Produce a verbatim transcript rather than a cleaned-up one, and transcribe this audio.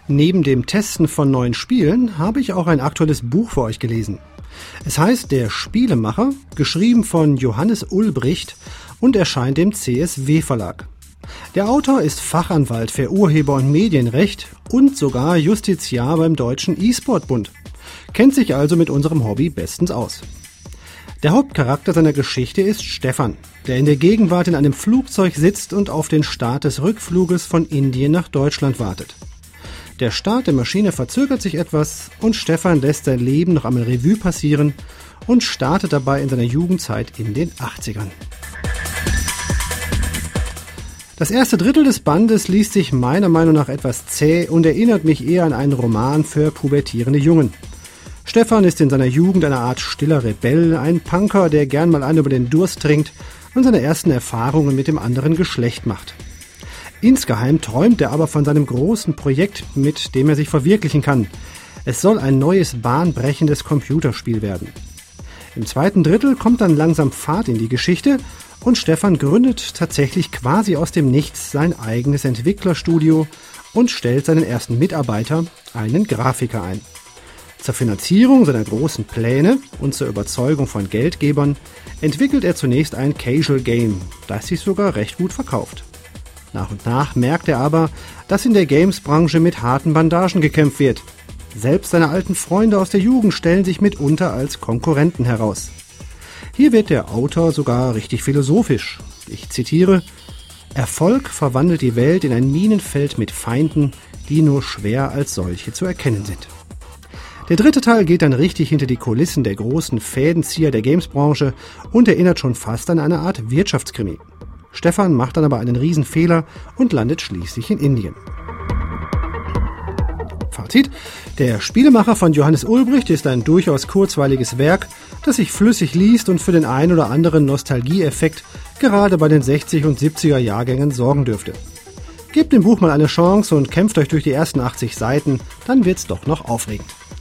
Neben dem Testen von neuen Spielen habe ich auch ein aktuelles Buch für euch gelesen. Es heißt Der Spielemacher, geschrieben von Johannes Ulbricht und erscheint im C S W Verlag. Der Autor ist Fachanwalt für Urheber- und Medienrecht und sogar Justiziar beim Deutschen E-Sport-Bund. Kennt sich also mit unserem Hobby bestens aus. Der Hauptcharakter seiner Geschichte ist Stefan, der in der Gegenwart in einem Flugzeug sitzt und auf den Start des Rückfluges von Indien nach Deutschland wartet. Der Start der Maschine verzögert sich etwas und Stefan lässt sein Leben noch einmal Revue passieren und startet dabei in seiner Jugendzeit in den achtzigern. Das erste Drittel des Bandes liest sich meiner Meinung nach etwas zäh und erinnert mich eher an einen Roman für pubertierende Jungen. Stefan ist in seiner Jugend eine Art stiller Rebell, ein Punker, der gern mal einen über den Durst trinkt und seine ersten Erfahrungen mit dem anderen Geschlecht macht. Insgeheim träumt er aber von seinem großen Projekt, mit dem er sich verwirklichen kann. Es soll ein neues, bahnbrechendes Computerspiel werden. Im zweiten Drittel kommt dann langsam Fahrt in die Geschichte und Stefan gründet tatsächlich quasi aus dem Nichts sein eigenes Entwicklerstudio und stellt seinen ersten Mitarbeiter, einen Grafiker, ein. Zur Finanzierung seiner großen Pläne und zur Überzeugung von Geldgebern entwickelt er zunächst ein Casual Game, das sich sogar recht gut verkauft. Nach und nach merkt er aber, dass in der Games-Branche mit harten Bandagen gekämpft wird. Selbst seine alten Freunde aus der Jugend stellen sich mitunter als Konkurrenten heraus. Hier wird der Autor sogar richtig philosophisch. Ich zitiere: Erfolg verwandelt die Welt in ein Minenfeld mit Feinden, die nur schwer als solche zu erkennen sind. Der dritte Teil geht dann richtig hinter die Kulissen der großen Fädenzieher der Games-Branche und erinnert schon fast an eine Art Wirtschaftskrimi. Stefan macht dann aber einen Riesenfehler und landet schließlich in Indien. Fazit: Der Spielemacher von Johannes Ulbricht ist ein durchaus kurzweiliges Werk, das sich flüssig liest und für den ein oder anderen Nostalgieeffekt gerade bei den sechziger und siebziger Jahrgängen sorgen dürfte. Gebt dem Buch mal eine Chance und kämpft euch durch die ersten achtzig Seiten, dann wird's doch noch aufregend.